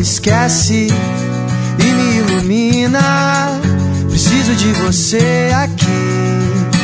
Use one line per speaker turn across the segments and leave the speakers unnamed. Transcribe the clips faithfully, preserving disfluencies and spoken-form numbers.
esquece e me ilumina. Preciso de você aqui.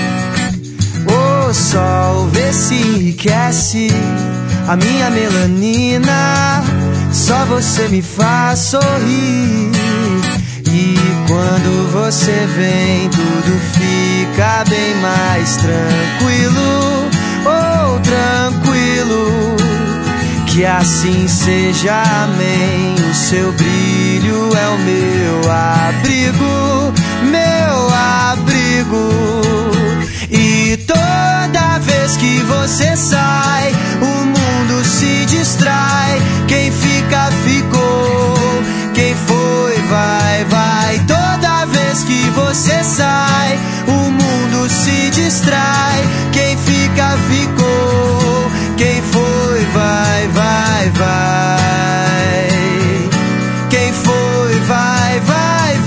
O sol vê se enriquece a minha melanina. Só você me faz sorrir. E quando você vem, tudo fica bem mais tranquilo. Oh, tranquilo. Que assim seja, amém. O seu brilho é o meu abrigo, meu abrigo. E toda vez que você sai, o mundo se distrai. Quem fica, ficou. Quem foi, vai, vai. Toda vez que você sai, o mundo se distrai. Quem fica, ficou. Quem foi, vai, vai, vai. Quem foi, vai, vai,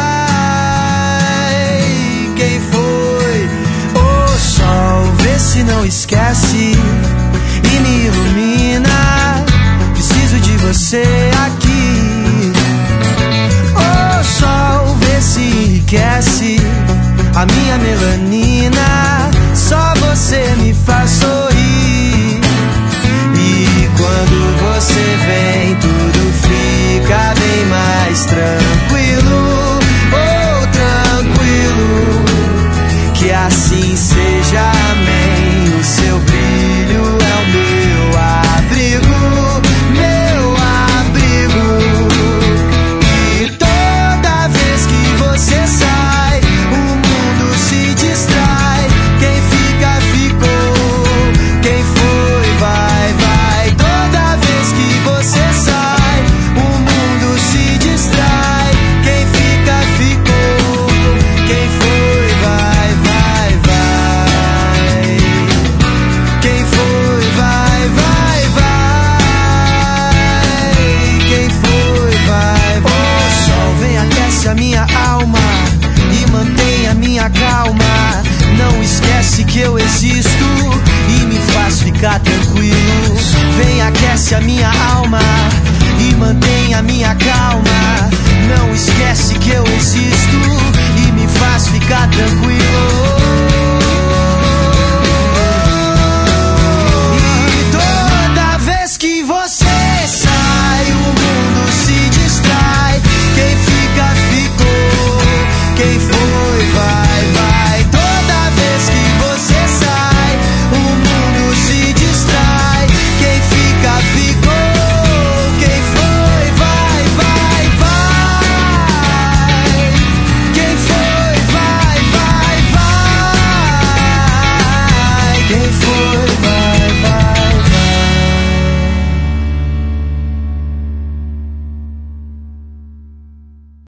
vai. Quem foi? O sol vê se não esquece e me ilumina. Preciso de você aqui. O sol vê se enriquece a minha melanina. Só você me faz sorrir. E quando você vem, tudo fica bem mais tranquilo. Oh, tranquilo. Que assim seja, amém. O seu brilho é o meu abrigo, meu abrigo. E toda vez que você sai, o mundo se distrai. Quem fica, ficou. Quem foi, vai, vai. Toda vez que você sai, o mundo se distrai. Quem fica, ficou. Quem foi, vai, vai, vai. Quem foi, vai, vai, vai. Quem foi, vai, vai. O sol vem, aquece a minha alma e mantém a minha calma. Não esquece que eu existo e me faz ficar tranquilo. Vem, aquece a minha alma e mantém a minha calma. Não esquece que eu existo